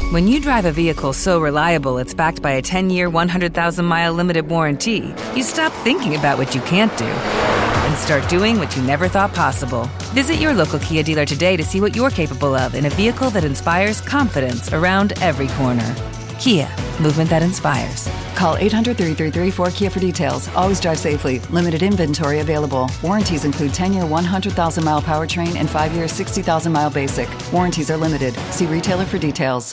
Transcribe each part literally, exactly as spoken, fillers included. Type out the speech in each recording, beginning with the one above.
When you drive a vehicle so reliable it's backed by a ten-year, one hundred thousand mile limited warranty, you stop thinking about what you can't do and start doing what you never thought possible. Visit your local Kia dealer today to see what you're capable of in a vehicle that inspires confidence around every corner. Kia, movement that inspires. Call eight hundred, three three three, four K I A for details. Always drive safely. Limited inventory available. Warranties include ten-year, one hundred thousand mile powertrain and five-year, sixty thousand mile basic. Warranties are limited. See retailer for details.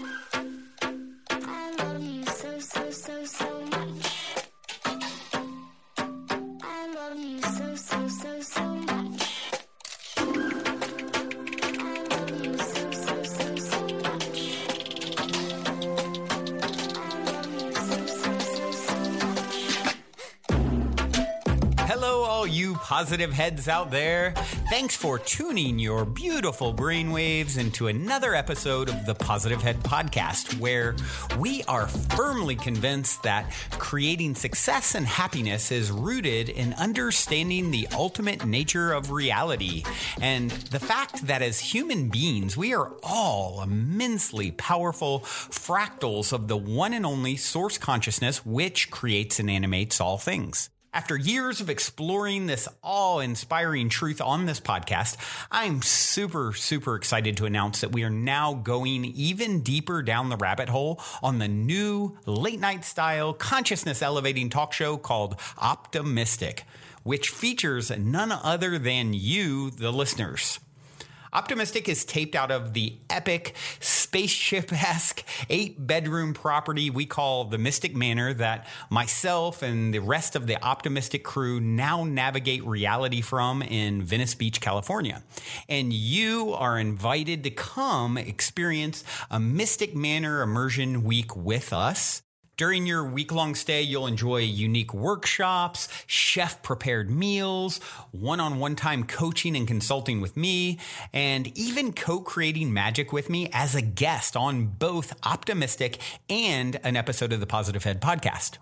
Positive heads out there, thanks for tuning your beautiful brainwaves into another episode of the Positive Head Podcast, where we are firmly convinced that creating success and happiness is rooted in understanding the ultimate nature of reality, and the fact that as human beings, we are all immensely powerful fractals of the one and only source consciousness which creates and animates all things. After years of exploring this awe-inspiring truth on this podcast, I'm super, super excited to announce that we are now going even deeper down the rabbit hole on the new late-night style consciousness-elevating talk show called Optimistic, which features none other than you, the listeners. Optimistic is taped out of the epic, spaceship-esque, eight-bedroom property we call the Mystic Manor that myself and the rest of the Optimistic crew now navigate reality from in Venice Beach, California. And you are invited to come experience a Mystic Manor immersion week with us. During your week-long stay, you'll enjoy unique workshops, chef-prepared meals, one-on-one time coaching and consulting with me, and even co-creating magic with me as a guest on both Optimistic and an episode of the Positive Head podcast.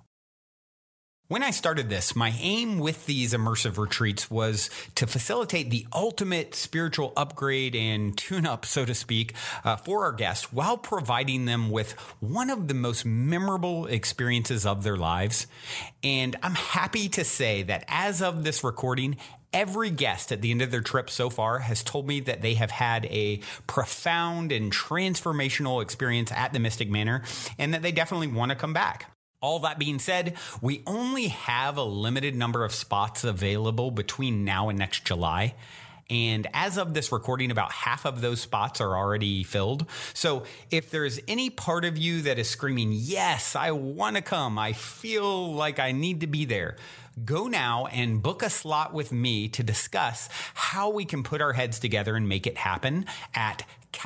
When I started this, my aim with these immersive retreats was to facilitate the ultimate spiritual upgrade and tune-up, so to speak, uh, for our guests while providing them with one of the most memorable experiences of their lives. And I'm happy to say that as of this recording, every guest at the end of their trip so far has told me that they have had a profound and transformational experience at the Mystic Manor and that they definitely want to come back. All that being said, we only have a limited number of spots available between now and next July. And as of this recording, about half of those spots are already filled. So if there's any part of you that is screaming, yes, I want to come, I feel like I need to be there, go now and book a slot with me to discuss how we can put our heads together and make it happen at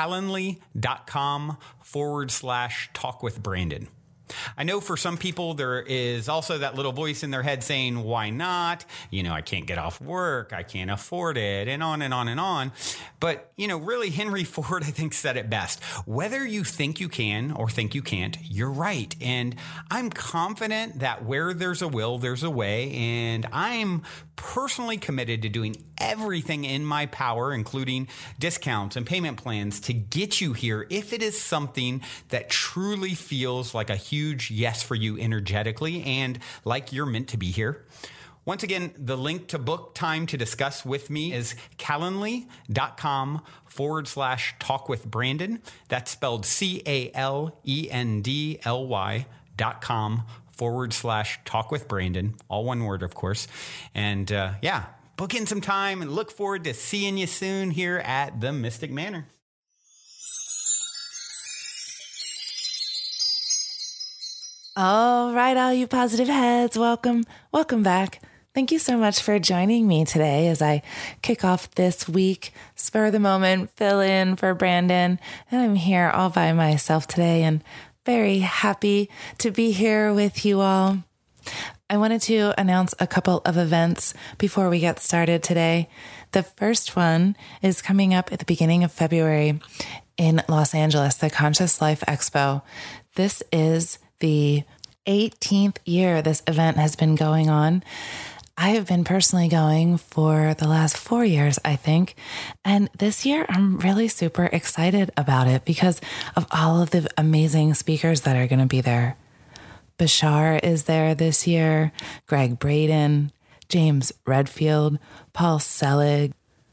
calendly.com forward slash talk with Brandon. I know for some people there is also that little voice in their head saying, why not? You know, I can't get off work, I can't afford it, and on and on and on. But, you know, really Henry Ford, I think, said it best. Whether you think you can or think you can't, you're right. And I'm confident that where there's a will, there's a way. And I'm personally committed to doing everything in my power, including discounts and payment plans, to get you here if it is something that truly feels like a huge yes for you energetically and like you're meant to be here. Once again, the link to book time to discuss with me is calendly.com forward slash talk with Brandon. That's spelled C A L E N D L Y dot com forward slash talk with Brandon. All one word, of course. And uh, yeah, book in some time and look forward to seeing you soon here at the Mystic Manor. All right, all you positive heads, welcome, welcome back. Thank you so much for joining me today as I kick off this week, spur of the moment, fill in for Brandon. And I'm here all by myself today and very happy to be here with you all. I wanted to announce a couple of events before we get started today. The first one is coming up at the beginning of February in Los Angeles, the Conscious Life Expo. This is the eighteenth year this event has been going on. I have been personally going for the last four years, I think. And this year, I'm really super excited about it because of all of the amazing speakers that are going to be there. Bashar is there this year, Greg Braden, James Redfield, Paul Selig,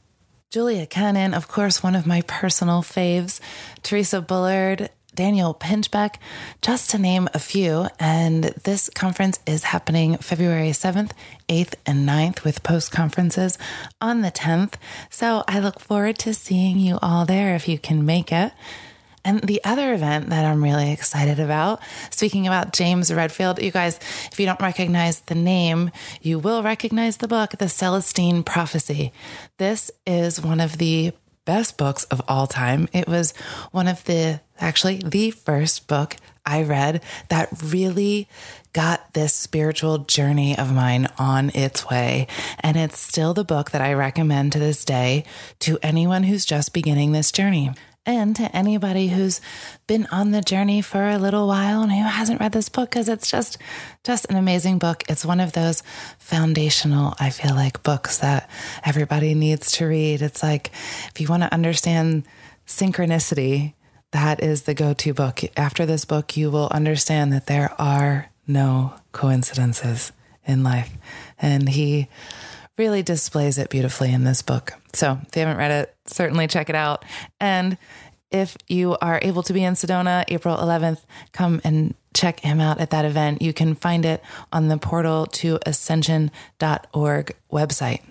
Julia Cannon, of course, one of my personal faves, Teresa Bullard, Daniel Pinchbeck, just to name a few. And this conference is happening February seventh, eighth, and ninth with post-conferences on the tenth. So I look forward to seeing you all there if you can make it. And the other event that I'm really excited about, speaking about James Redfield, you guys, if you don't recognize the name, you will recognize the book, The Celestine Prophecy. This is one of the best books of all time. It was one of the, actually the first book I read that really got this spiritual journey of mine on its way. And it's still the book that I recommend to this day to anyone who's just beginning this journey. And to anybody who's been on the journey for a little while and who hasn't read this book, because it's just, just an amazing book. It's one of those foundational, I feel like, books that everybody needs to read. It's like, if you want to understand synchronicity, that is the go-to book. After this book, you will understand that there are no coincidences in life. And he really displays it beautifully in this book. So if you haven't read it, certainly check it out. And if you are able to be in Sedona, April eleventh, come and check him out at that event. You can find it on the portal to ascension dot org website.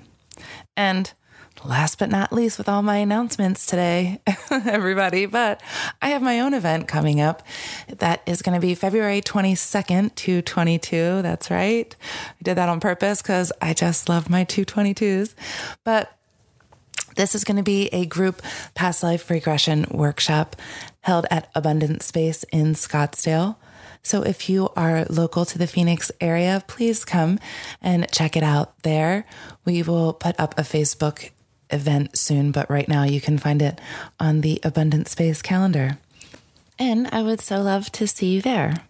And last but not least, with all my announcements today, everybody, but I have my own event coming up that is going to be February twenty-second to twenty-two. That's right. I did that on purpose because I just love my two twenty-twos. But this is going to be a group past life regression workshop held at Abundant Space in Scottsdale. So if you are local to the Phoenix area, please come and check it out there. We will put up a Facebook event soon, but right now you can find it on the Abundant Space calendar. And I would so love to see you there.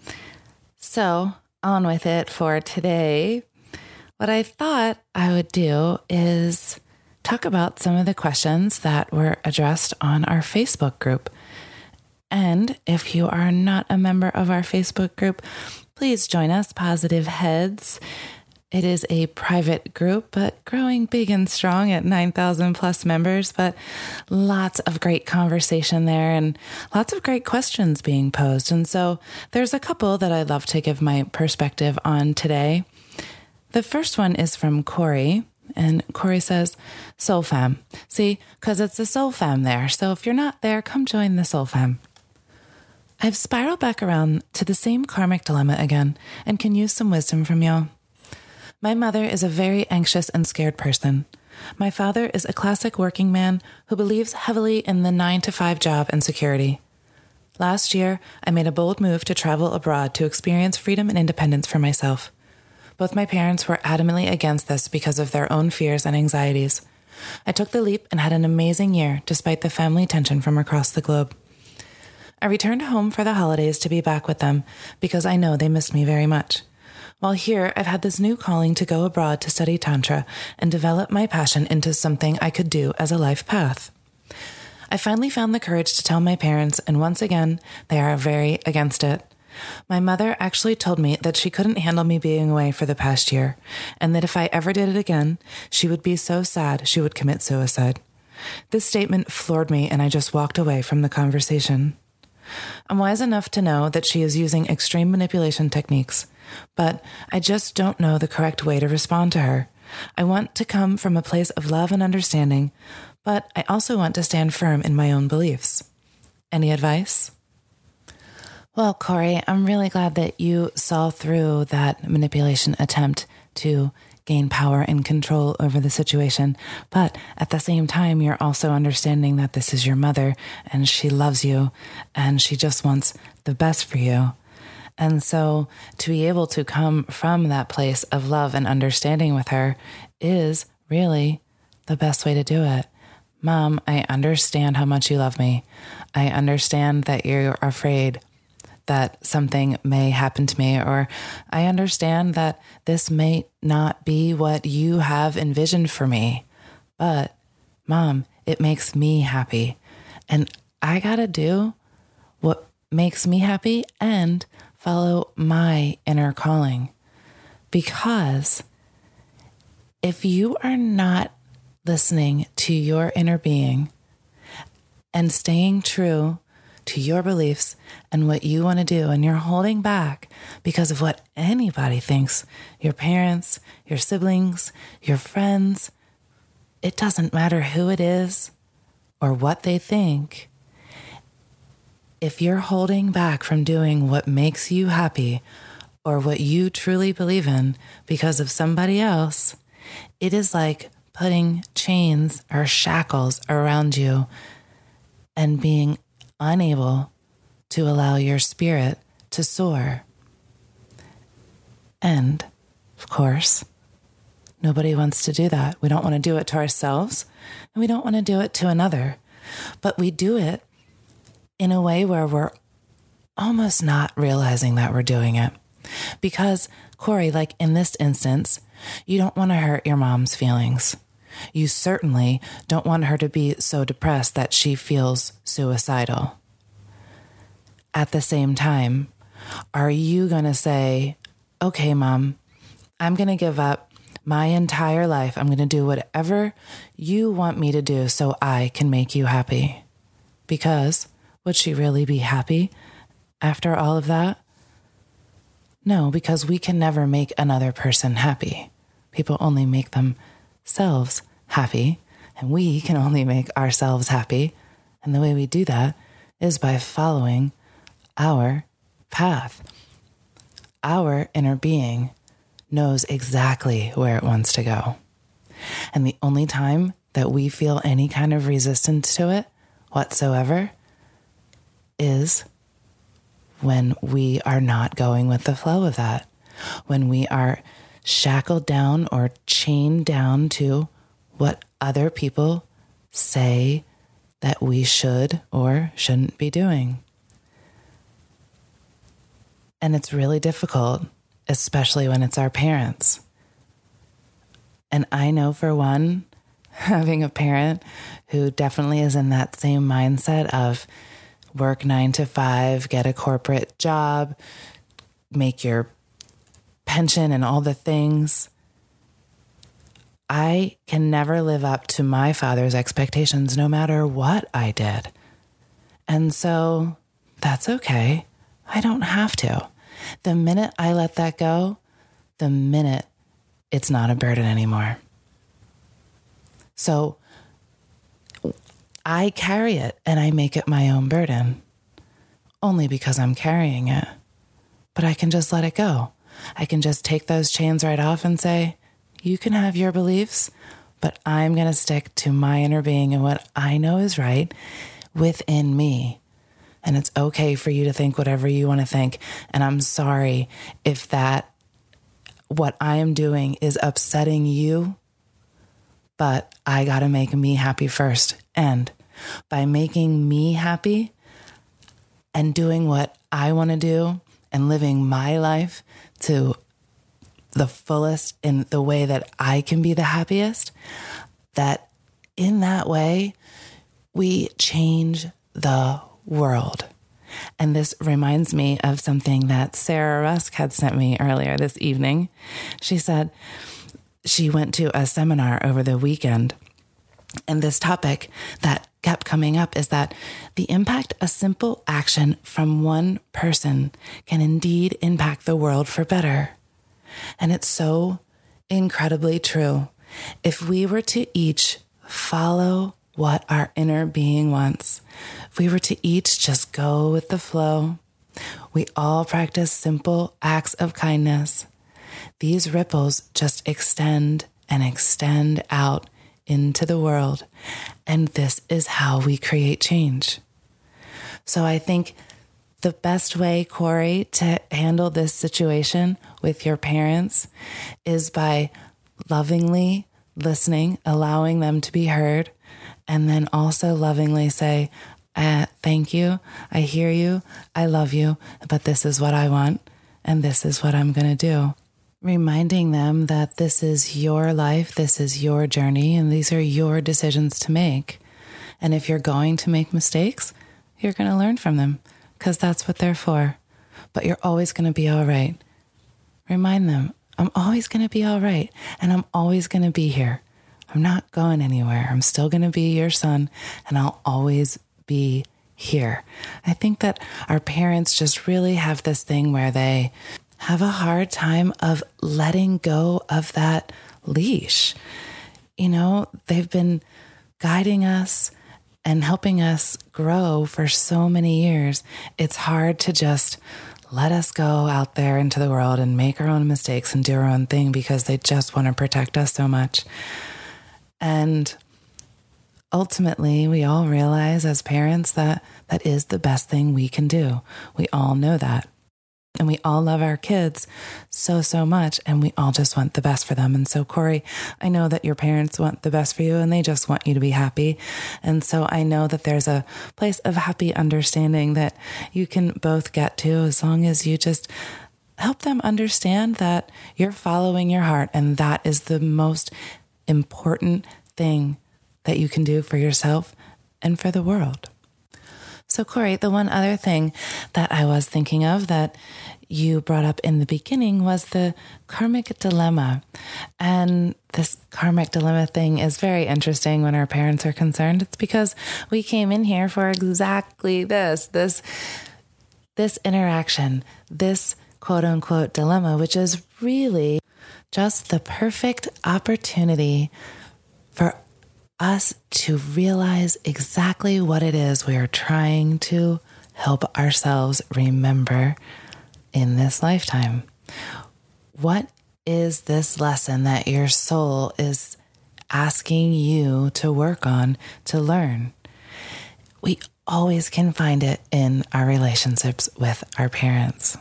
So on with it for today. What I thought I would do is talk about some of the questions that were addressed on our Facebook group. And if you are not a member of our Facebook group, please join us, Positive Heads. It is a private group, but growing big and strong at nine thousand plus members, but lots of great conversation there and lots of great questions being posed. And so there's a couple that I'd love to give my perspective on today. The first one is from Corey, and Corey says, Soul Fam. See, because it's a Soul Fam there. So if you're not there, come join the Soul Fam. I've spiraled back around to the same karmic dilemma again and can use some wisdom from y'all. My mother is a very anxious and scared person. My father is a classic working man who believes heavily in the nine to five job and security. Last year, I made a bold move to travel abroad to experience freedom and independence for myself. Both my parents were adamantly against this because of their own fears and anxieties. I took the leap and had an amazing year despite the family tension from across the globe. I returned home for the holidays to be back with them because I know they missed me very much. While here, I've had this new calling to go abroad to study Tantra and develop my passion into something I could do as a life path. I finally found the courage to tell my parents, and once again, they are very against it. My mother actually told me that she couldn't handle me being away for the past year, and that if I ever did it again, she would be so sad she would commit suicide. This statement floored me, and I just walked away from the conversation. I'm wise enough to know that she is using extreme manipulation techniques, but I just don't know the correct way to respond to her. I want to come from a place of love and understanding, but I also want to stand firm in my own beliefs. Any advice? Well, Corey, I'm really glad that you saw through that manipulation attempt to gain power and control over the situation. But at the same time, you're also understanding that this is your mother and she loves you and she just wants the best for you. And so to be able to come from that place of love and understanding with her is really the best way to do it. Mom, I understand how much you love me. I understand that you're afraid that something may happen to me, or I understand that this may not be what you have envisioned for me, but Mom, it makes me happy. And I gotta do what makes me happy and follow my inner calling. Because if you are not listening to your inner being and staying true to your beliefs and what you want to do, and you're holding back because of what anybody thinks, your parents, your siblings, your friends, it doesn't matter who it is or what they think. If you're holding back from doing what makes you happy or what you truly believe in because of somebody else, it is like putting chains or shackles around you and being unable to allow your spirit to soar. And, of course, nobody wants to do that. We don't want to do it to ourselves, and we don't want to do it to another. But we do it in a way where we're almost not realizing that we're doing it. Because, Corey, like in this instance, you don't want to hurt your mom's feelings. You certainly don't want her to be so depressed that she feels suicidal. At the same time, are you going to say, okay, Mom, I'm going to give up my entire life. I'm going to do whatever you want me to do so I can make you happy? Because would she really be happy after all of that? No, because we can never make another person happy. People only make themselves happy, and we can only make ourselves happy. And the way we do that is by following our path. Our inner being knows exactly where it wants to go. And the only time that we feel any kind of resistance to it whatsoever is when we are not going with the flow of that, when we are shackled down or chained down to what other people say that we should or shouldn't be doing. And it's really difficult, especially when it's our parents. And I know for one, having a parent who definitely is in that same mindset of work nine to five, get a corporate job, make your pension and all the things. I can never live up to my father's expectations no matter what I did. And so that's okay. I don't have to. The minute I let that go, the minute it's not a burden anymore. So I carry it and I make it my own burden only because I'm carrying it. But I can just let it go. I can just take those chains right off and say, you can have your beliefs, but I'm going to stick to my inner being and what I know is right within me. And it's okay for you to think whatever you want to think. And I'm sorry if that, what I am doing is upsetting you, but I got to make me happy first. And by making me happy and doing what I want to do and living my life to the fullest in the way that I can be the happiest, that in that way, we change the world. And this reminds me of something that Sarah Rusk had sent me earlier this evening. She said she went to a seminar over the weekend, and this topic that kept coming up is that the impact a simple action from one person can indeed impact the world for better. And it's so incredibly true. If we were to each follow what our inner being wants, if we were to each just go with the flow, we all practice simple acts of kindness, these ripples just extend and extend out into the world. And this is how we create change. So I think the best way, Corey, to handle this situation with your parents is by lovingly listening, allowing them to be heard, and then also lovingly say, Uh, thank you. I hear you. I love you. But this is what I want. And this is what I'm going to do. Reminding them that this is your life. This is your journey. And these are your decisions to make. And if you're going to make mistakes, you're going to learn from them because that's what they're for. But you're always going to be all right. Remind them, I'm always going to be all right. And I'm always going to be here. I'm not going anywhere. I'm still going to be your son. And I'll always be here. I think that our parents just really have this thing where they have a hard time of letting go of that leash. You know, they've been guiding us and helping us grow for so many years. It's hard to just let us go out there into the world and make our own mistakes and do our own thing because they just want to protect us so much. And ultimately, we all realize as parents that that is the best thing we can do. We all know that. And we all love our kids so, so much. And we all just want the best for them. And so, Corey, I know that your parents want the best for you and they just want you to be happy. And so I know that there's a place of happy understanding that you can both get to as long as you just help them understand that you're following your heart. And that is the most important thing that you can do for yourself and for the world. So, Corey, the one other thing that I was thinking of that you brought up in the beginning was the karmic dilemma. And this karmic dilemma thing is very interesting when our parents are concerned. It's because we came in here for exactly this, this, this interaction, this quote unquote dilemma, which is really just the perfect opportunity for us to realize exactly what it is we are trying to help ourselves remember in this lifetime. What is this lesson that your soul is asking you to work on, to learn? We always can find it in our relationships with our parents.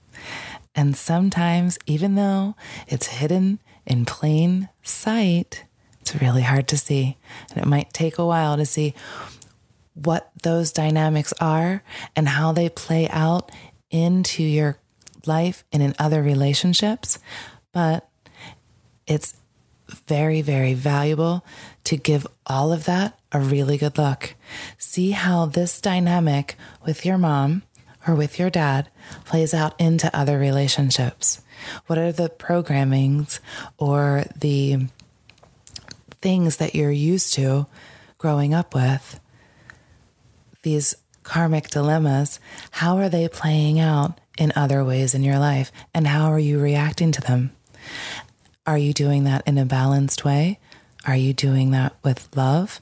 And sometimes, even though it's hidden in plain sight, it's really hard to see. And it might take a while to see what those dynamics are and how they play out into your life and in other relationships. But it's very, very valuable to give all of that a really good look. See how this dynamic with your mom or with your dad plays out into other relationships. What are the programmings or the things that you're used to growing up with, these karmic dilemmas, how are they playing out in other ways in your life? And how are you reacting to them? Are you doing that in a balanced way? Are you doing that with love?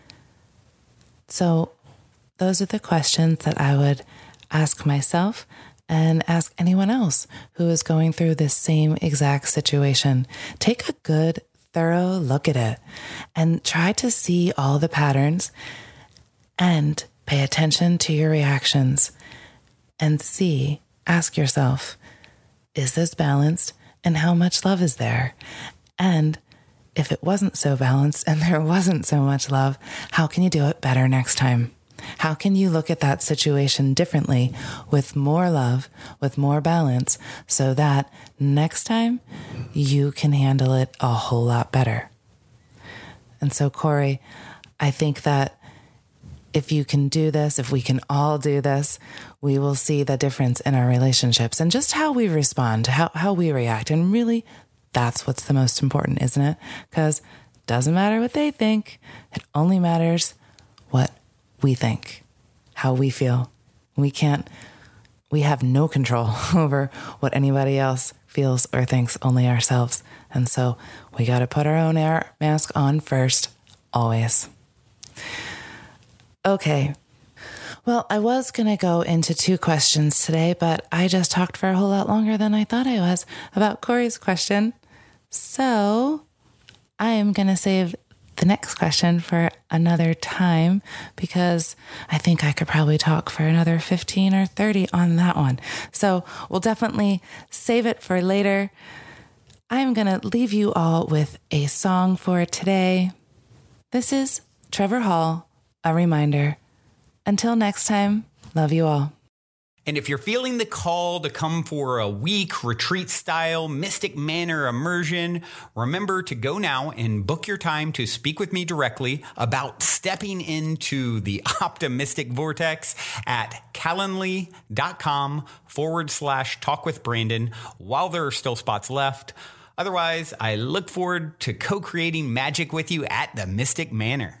So those are the questions that I would ask myself and ask anyone else who is going through this same exact situation. Take a good thorough look at it and try to see all the patterns and pay attention to your reactions and see, ask yourself, is this balanced and how much love is there? And if it wasn't so balanced and there wasn't so much love, how can you do it better next time? How can you look at that situation differently with more love, with more balance, so that next time you can handle it a whole lot better? And so, Corey, I think that if you can do this, if we can all do this, we will see the difference in our relationships and just how we respond, how, how we react. And really, that's what's the most important, isn't it? Because it doesn't matter what they think. It only matters what we think, how we feel. We can't, we have no control over what anybody else feels or thinks, only ourselves. And so we got to put our own air mask on first, always. Okay. Well, I was going to go into two questions today, but I just talked for a whole lot longer than I thought I was about Corey's question. So I am going to save the next question for another time because I think I could probably talk for another fifteen or thirty on that one. So we'll definitely save it for later. I'm going to leave you all with a song for today. This is Trevor Hall, A Reminder. Until next time, love you all. And if you're feeling the call to come for a week retreat-style Mystic Manor immersion, remember to go now and book your time to speak with me directly about stepping into the optimistic vortex at calendly.com forward slash talk with Brandon while there are still spots left. Otherwise, I look forward to co-creating magic with you at the Mystic Manor.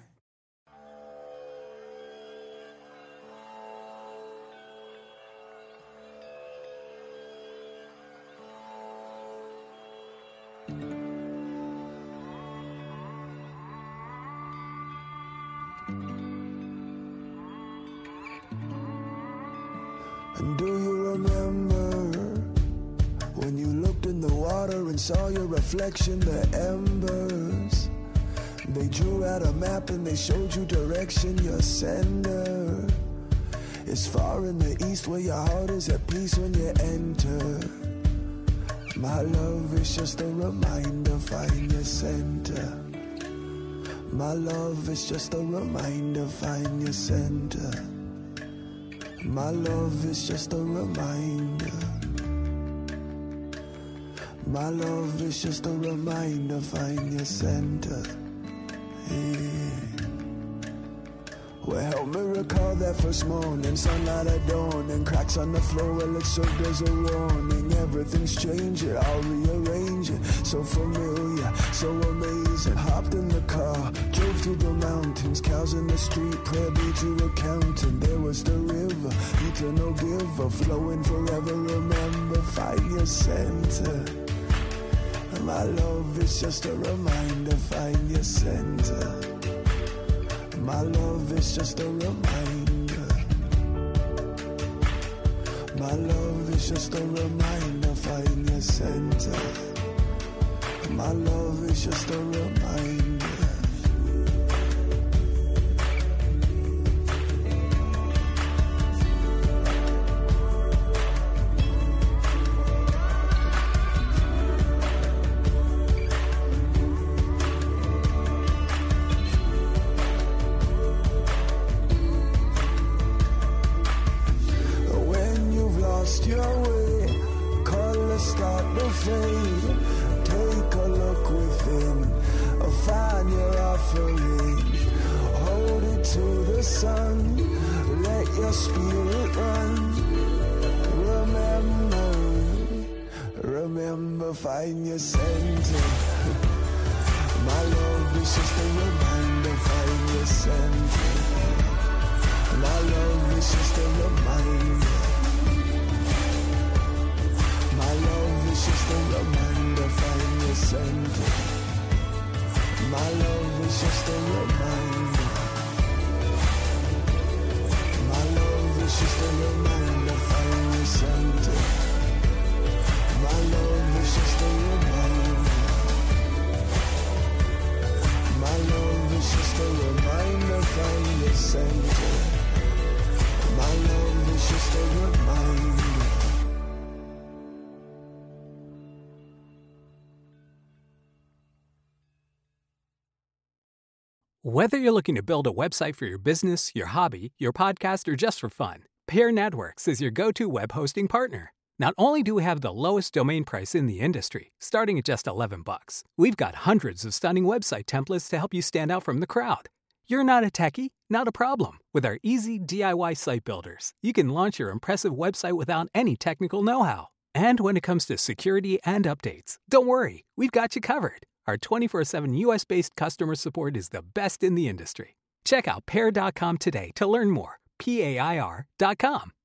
And do you remember when you looked in the water and saw your reflection, the embers? They drew out a map and they showed you direction, your sender. It's far in the east where your heart is at peace when you enter. My love is just a reminder, find your center. My love is just a reminder, find your center. My love is just a reminder. My love is just a reminder, find your center. Yeah. Well, help me recall that first morning, sunlight at dawn, and cracks on the floor, well, it served as a warning. Everything's changing, I'll rearrange it. So familiar, so amazing. Hopped in the car, drove through the mountains, cows in the street, prayer beat you accountant. There was the river, eternal giver, flowing forever. Remember, find your center. My love is just a reminder, find your center. My love is just a reminder. My love is just a reminder, find your center. My love is just a reminder. Your way, colors start to fade. Take a look within, find your offering. Hold it to the sun, let your spirit run. Remember, remember, find your center. My love is just a reminder, find your center. My love is just a reminder. My love is just a reminder, find your center. My love is just a reminder. My love is just a reminder, find your center. My love is just a reminder. My love is just a reminder, find your center. My love is just a reminder. Whether you're looking to build a website for your business, your hobby, your podcast, or just for fun, Pair Networks is your go-to web hosting partner. Not only do we have the lowest domain price in the industry, starting at just eleven bucks, we've got hundreds of stunning website templates to help you stand out from the crowd. You're not a techie? Not a problem. With our easy D I Y site builders, you can launch your impressive website without any technical know-how. And when it comes to security and updates, don't worry, we've got you covered. Our twenty-four seven U S-based customer support is the best in the industry. Check out pair dot com today to learn more. P A I R dot com.